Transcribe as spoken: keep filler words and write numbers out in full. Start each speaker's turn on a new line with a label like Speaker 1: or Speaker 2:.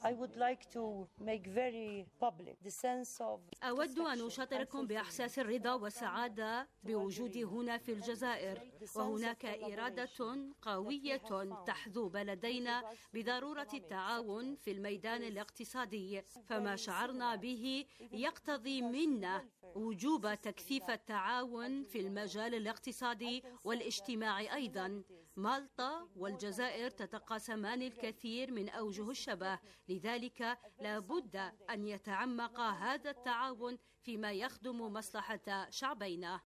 Speaker 1: أود أن أشاطركم بإحساس الرضا والسعادة بوجودي هنا في الجزائر، وهناك إرادة قوية تحذو بلدينا بضرورة التعاون في الميدان الاقتصادي، فما شعرنا به يقتضي منا وجوب تكثيف التعاون في المجال الاقتصادي والاجتماعي أيضا. مالطا والجزائر تتقاسمان الكثير من أوجه الشبه، لذلك لا بد أن يتعمق هذا التعاون فيما يخدم مصلحة شعبينا.